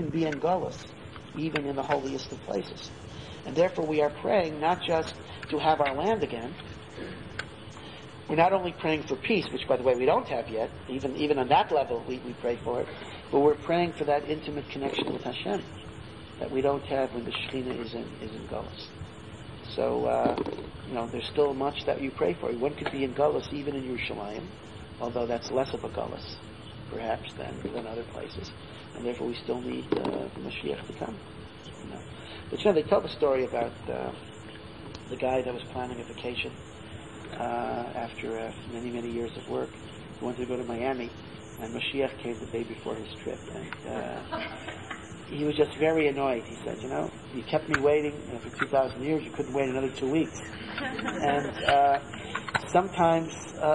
can be in Golus, even in the holiest of places. And therefore we are praying not just to have our land again. We're not only praying for peace, which by the way we don't have yet, even on that level we pray for it, but we're praying for that intimate connection with Hashem that we don't have when the Shekhinah is in Golus. So, there's still much that you pray for. One could be in Golus even in Yerushalayim, although that's less of a Golus, perhaps, than other places. And therefore we still need the Mashiach to come. But they tell the story about the guy that was planning a vacation after many years of work. He wanted to go to Miami, and Mashiach came the day before his trip. And he was just very annoyed. He said, you kept me waiting for 2,000 years. You couldn't wait another 2 weeks. And sometimes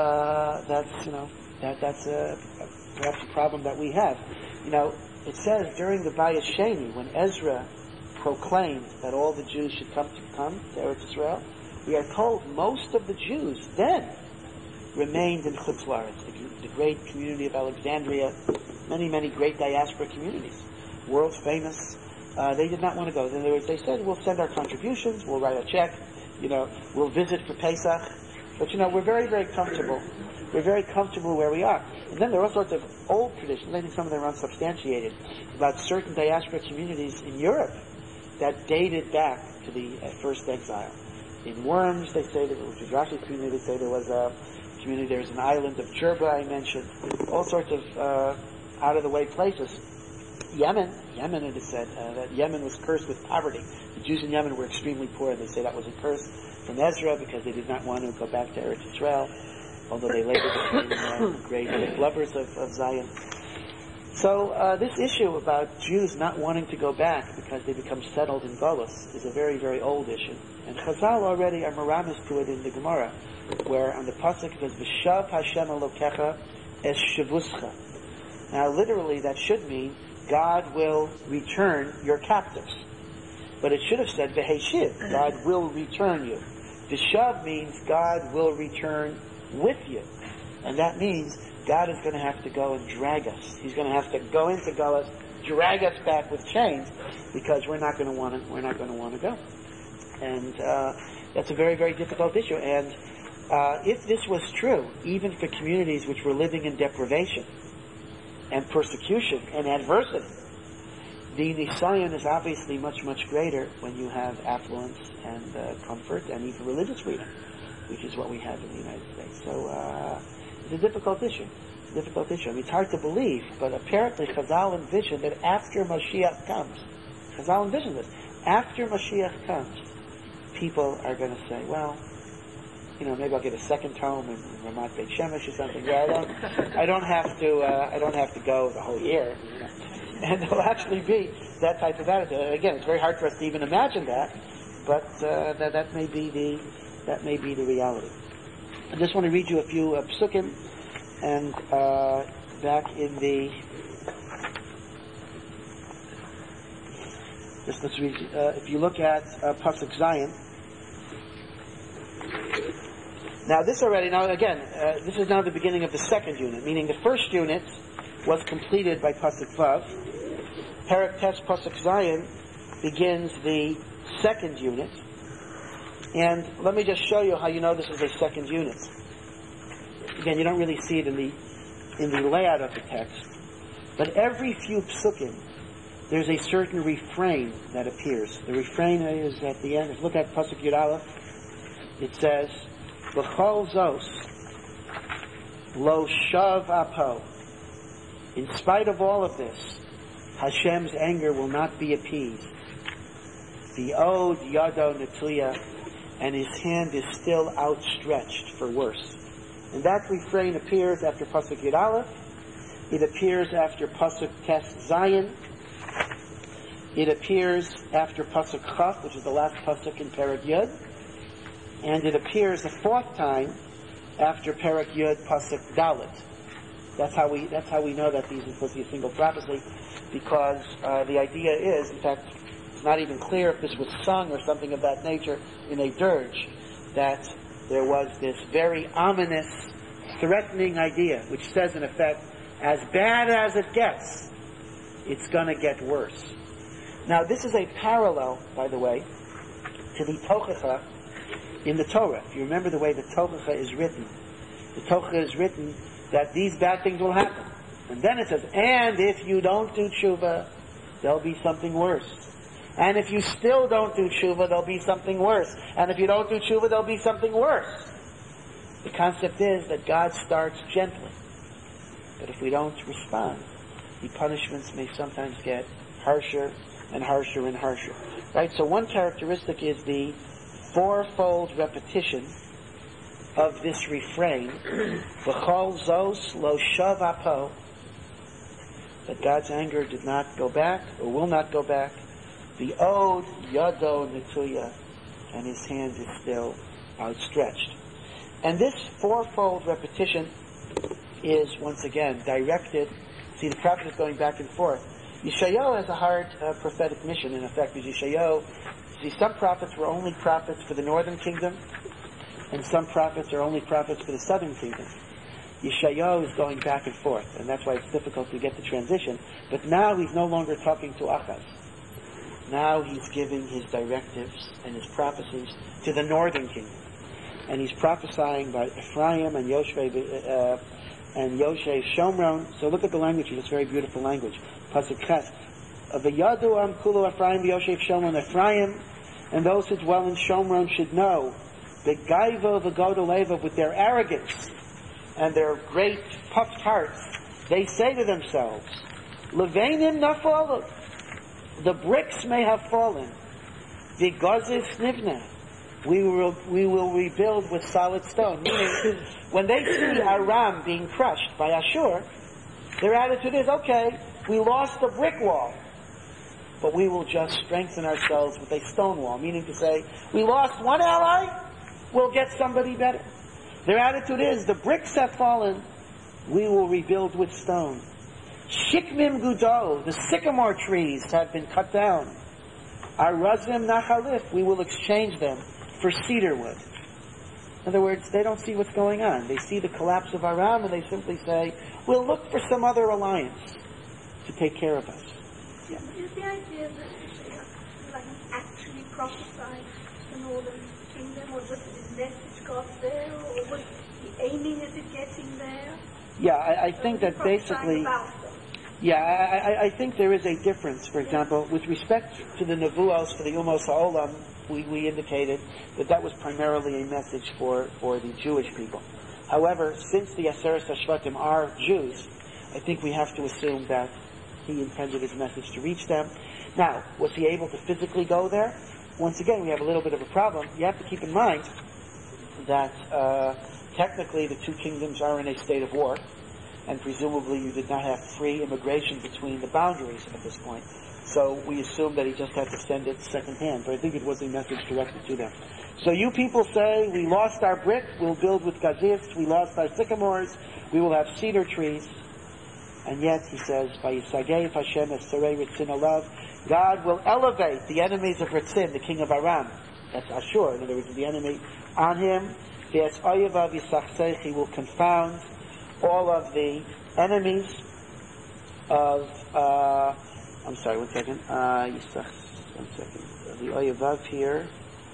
that's perhaps a problem that we have. It says during the Bayis Sheni, when Ezra proclaimed that all the Jews should come to Eretz Israel, we are told most of the Jews then remained in Chutz La'aretz, the great community of Alexandria, many great diaspora communities, world famous. They did not want to go. They said, we'll send our contributions, we'll write a check, we'll visit for Pesach. But we're very comfortable. We're very comfortable where we are. And then there are all sorts of old traditions, I think some of them are unsubstantiated, about certain diaspora communities in Europe that dated back to the first exile. In Worms, they say, which is Rashi's community, they say there was a community, there's an island of Cherba I mentioned, all sorts of out-of-the-way places. Yemen, it is said that Yemen was cursed with poverty. The Jews in Yemen were extremely poor, and they say that was a curse from Ezra because they did not want to go back to Eretz Israel, although they later became great lovers of Zion. So this issue about Jews not wanting to go back because they become settled in Golus is a very old issue. And Chazal already are meramis to it in the Gemara, where on the pasuk it says, "V'shav Hashem Elokecha es shavuscha." Now literally that should mean God will return your captives. But it should have said, "V'heshiv," God will return you. V'shav means God will return with you. And that means God is going to have to go and drag us. He's going to have to go into Golus, drag us back with chains, because we're not going to want to go. And that's a very difficult issue. And if this was true, even for communities which were living in deprivation and persecution and adversity, the nisayon is obviously much greater when you have affluence and comfort and even religious freedom, which is what we have in the United States. So it's a difficult issue. I mean, it's hard to believe, but apparently Chazal envisioned that after Mashiach comes, Chazal envisioned this, after Mashiach comes, people are going to say, well, maybe I'll get a second home in Ramat Beit Shemesh or something. Yeah, I don't have to go the whole year. And there'll actually be that type of attitude. Again, it's very hard for us to even imagine that, but that may be the reality. I just want to read you a few psukim, and back in the let's read. If you look at pasuk Zion. Now this is now the beginning of the second unit, meaning the first unit was completed by pasuk Vav. Perek Tes pasuk Zion begins the second unit. And let me just show you how you know this is a second unit. Again, you don't really see it in the layout of the text, but every few psukim, there's a certain refrain that appears. The refrain is at the end. If you look at pasuk Yud Aleph, it says, "L'chol zos lo shav apo." In spite of all of this, Hashem's anger will not be appeased. V'od yado netuya, and his hand is still outstretched for worse. And that refrain appears after pasuk Yud Aleph. It appears after pasuk Tes Zion. It appears after pasuk Chaf, which is the last pasuk in Perek Yud, and it appears a fourth time after Perek Yud pasuk Dalet. That's how we know that these are supposed to be a single prophecy, because the idea is, in fact, it's not even clear if this was sung or something of that nature in a dirge, that there was this very ominous, threatening idea, which says in effect, as bad as it gets, it's going to get worse. Now, this is a parallel, by the way, to the Tochacha in the Torah. If you remember the way the Tochacha is written, the Tochacha is written that these bad things will happen. And then it says, and if you don't do tshuva, there'll be something worse. And if you still don't do tshuva, there'll be something worse. And if you don't do tshuva, there'll be something worse. The concept is that God starts gently. But if we don't respond, the punishments may sometimes get harsher and harsher and harsher. Right? So one characteristic is the fourfold repetition of this refrain, V'chol zos lo shav apo, that God's anger did not go back, or will not go back. The od yado netuya, and his hand is still outstretched. And this fourfold repetition is, once again, directed. See, the prophet is going back and forth. Yeshayahu has a hard prophetic mission, in effect, because Yeshayahu, see, some prophets were only prophets for the northern kingdom, and some prophets are only prophets for the southern kingdom. Yeshayahu is going back and forth, and that's why it's difficult to get the transition. But now he's no longer talking to Achaz. Now he's giving his directives and his prophecies to the northern kingdom. And he's prophesying by Ephraim and Yoshve Shomron. So look at the language, it's very beautiful language. Pasuk Ches. V'yadu am kulo Ephraim v'Yoshev Shomron. Ephraim and those who dwell in Shomron should know the gaiva v'godoleva, with their arrogance and their great puffed hearts, they say to themselves, Leveinim nafal, the bricks may have fallen. The gazis nivna, we will rebuild with solid stone. Meaning, when they see Aram being crushed by Ashur, their attitude is, okay, we lost the brick wall, but we will just strengthen ourselves with a stone wall. Meaning to say, we lost one ally, we'll get somebody better. Their attitude is, the bricks have fallen, we will rebuild with stone. Shikmim gudo, the sycamore trees have been cut down. Arazim nachalif, we will exchange them for cedar wood. In other words, they don't see what's going on. They see the collapse of Aram and they simply say, we'll look for some other alliance to take care of us. Yeah. Is the idea that he actually prophesied the northern kingdom, or just his message got there, or was he aiming at it getting there? Yeah, I think that basically... Yeah, I think there is a difference. For example, with respect to the Nevuos for the Umos HaOlam, we indicated that was primarily a message for the Jewish people. However, since the Aseret HaShvatim are Jews, I think we have to assume that he intended his message to reach them. Now, was he able to physically go there? Once again, we have a little bit of a problem. You have to keep in mind that technically the two kingdoms are in a state of war, and presumably you did not have free immigration between the boundaries at this point. So we assume that he just had to send it secondhand, but I think it was a message directed to them. So you people say, we lost our brick, we'll build with gazis, we lost our sycamores, we will have cedar trees. And yet, he says, Vayisagei Hashem es Sarei Ritzin alav, God will elevate the enemies of Ritzin, the king of Aram, that's Ashur, in other words, the enemy, on him. He will confound all of the enemies of, I'm sorry, one second, the Oyevav here.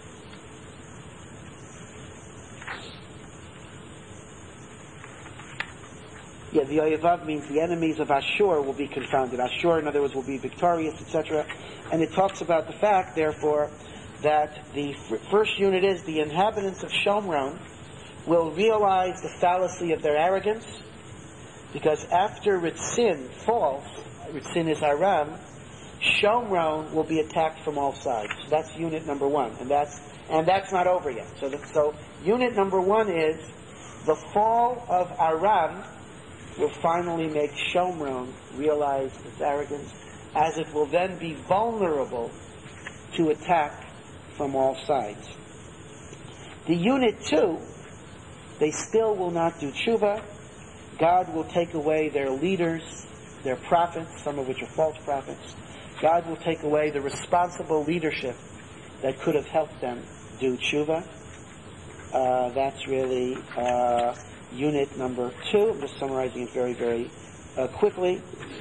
Yeah, the Oyevav means the enemies of Ashur will be confounded. Ashur, in other words, will be victorious, etc. And it talks about the fact, therefore, that the first unit is the inhabitants of Shomron will realize the fallacy of their arrogance, because after Ritzin falls, Ritzin is Aram, Shomron will be attacked from all sides. So that's unit number one, and that's not over yet. So unit number one is the fall of Aram will finally make Shomron realize its arrogance, as it will then be vulnerable to attack from all sides. The unit two, they still will not do tshuva. God will take away their leaders, their prophets, some of which are false prophets. God will take away the responsible leadership that could have helped them do tshuva. That's really unit number two. I'm just summarizing it very, very quickly.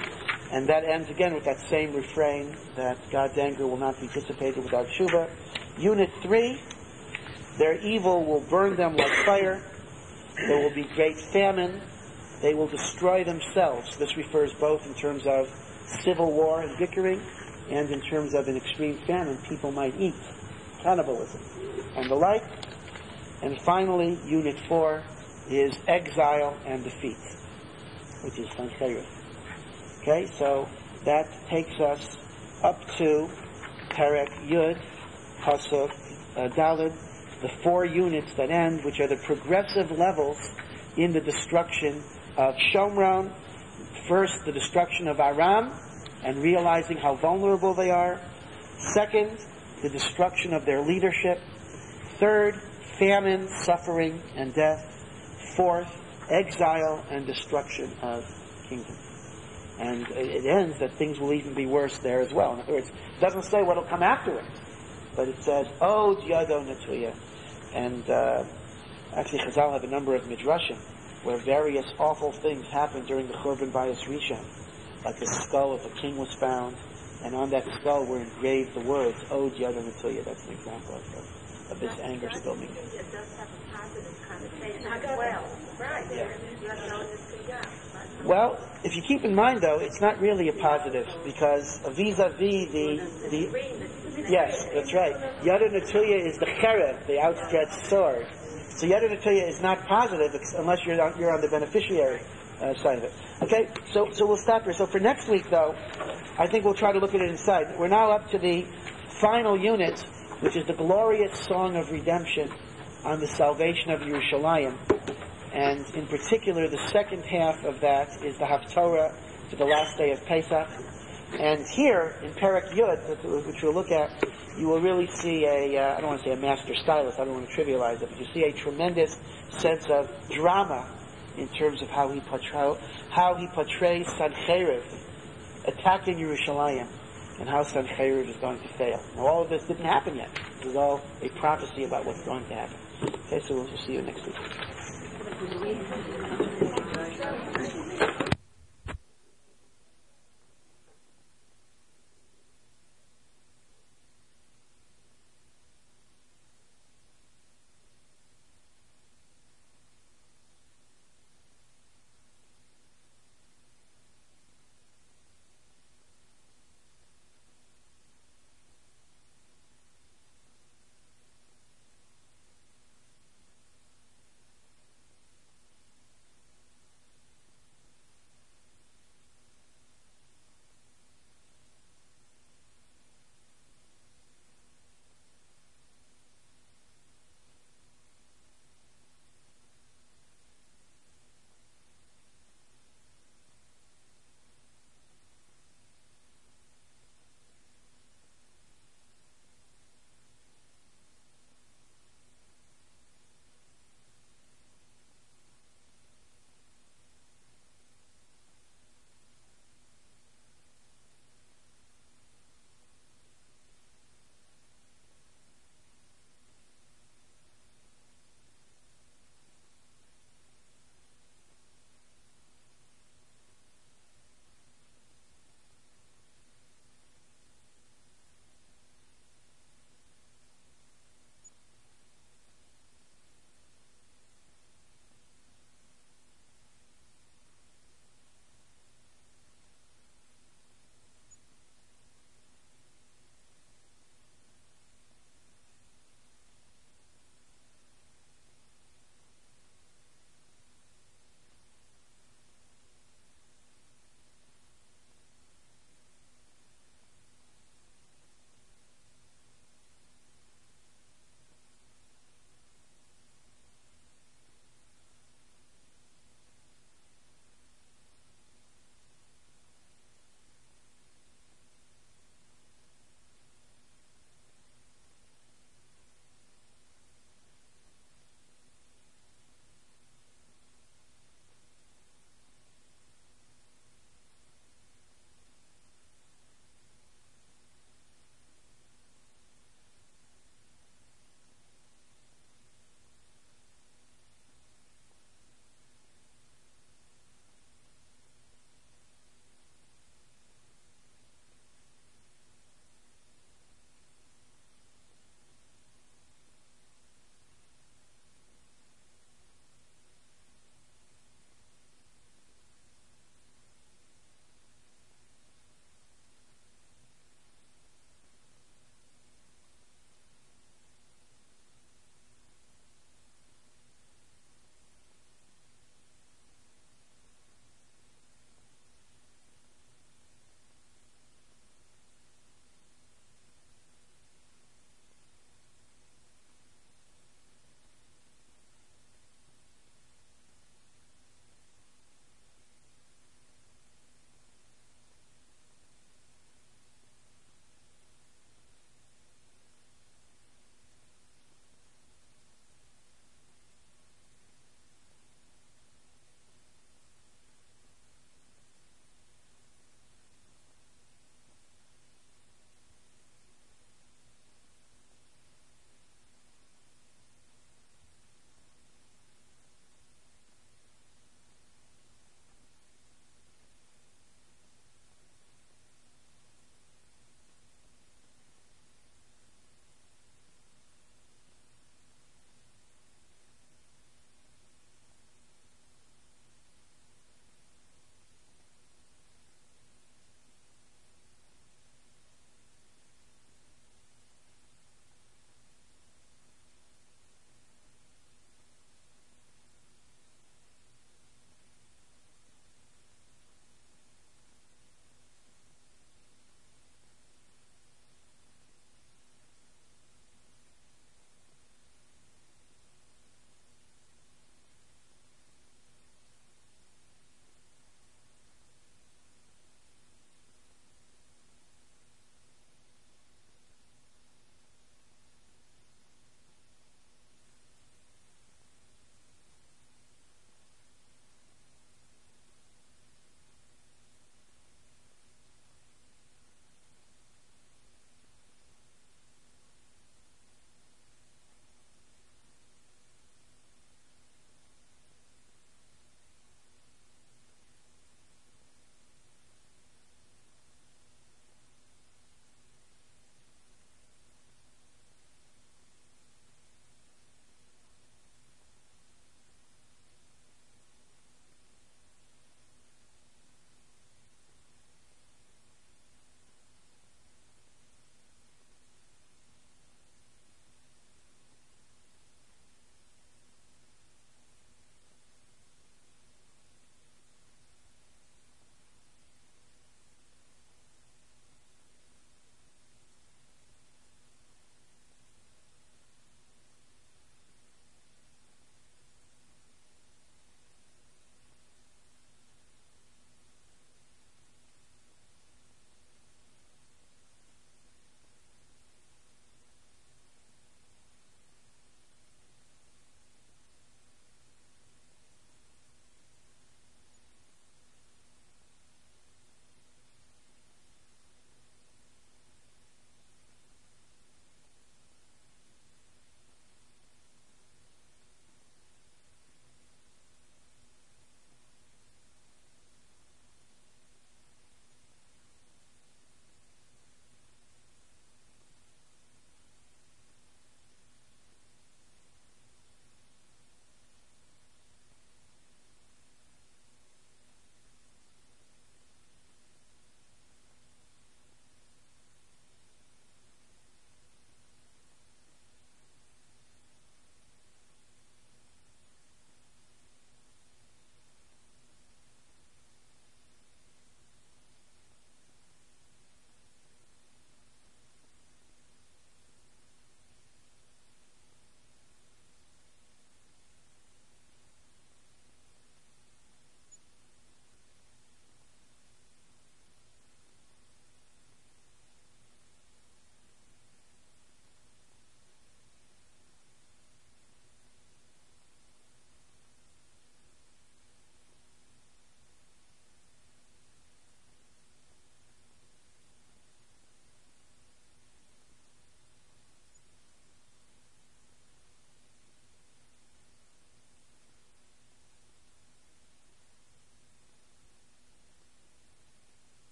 And that ends again with that same refrain that God's anger will not be dissipated without tshuva. Unit 3, their evil will burn them like fire. There will be great famine. They will destroy themselves. This refers both in terms of civil war and bickering, and in terms of an extreme famine people might eat, cannibalism, and the like. And finally, Unit 4 is exile and defeat, which is Sancheriv. Okay, so that takes us up to Perek Yud, Pasuk Daled, the 4 units that end, which are the progressive levels in the destruction of Shomron. First, the destruction of Aram, and realizing how vulnerable they are. Second, the destruction of their leadership. Third, famine, suffering, and death. Fourth, exile and destruction of kingdom. And it ends that things will even be worse there as well. In other words, it doesn't say what will come after it, but it says, Od Yado Natuya. And actually Chazal have a number of midrashim where various awful things happened during the Churban Bayis Rishon. Like the skull of a king was found, and on that skull were engraved the words, Od Yado Natuya. That's an example of this anger still being. It does have a positive connotation as well. Right. Yeah. Well, if you keep in mind, though, it's not really a positive, because vis-a-vis the yes, that's right. Yado Natuya is the cherev, the outstretched sword. So Yado Natuya is not positive unless you're on the beneficiary side of it. Okay, so we'll stop here. So for next week, though, I think we'll try to look at it inside. We're now up to the final unit, which is the glorious song of redemption on the salvation of Yerushalayim. And in particular, the second half of that is the Haftorah for the last day of Pesach. And here, in Perek Yud, which we'll look at, you will really see I don't want to say a master stylist, I don't want to trivialize it, but you see a tremendous sense of drama in terms of how he portrays Sancheriv attacking Yerushalayim, and how Sancheriv is going to fail. Now, all of this didn't happen yet. It was all a prophecy about what's going to happen. Okay, so we'll see you next week.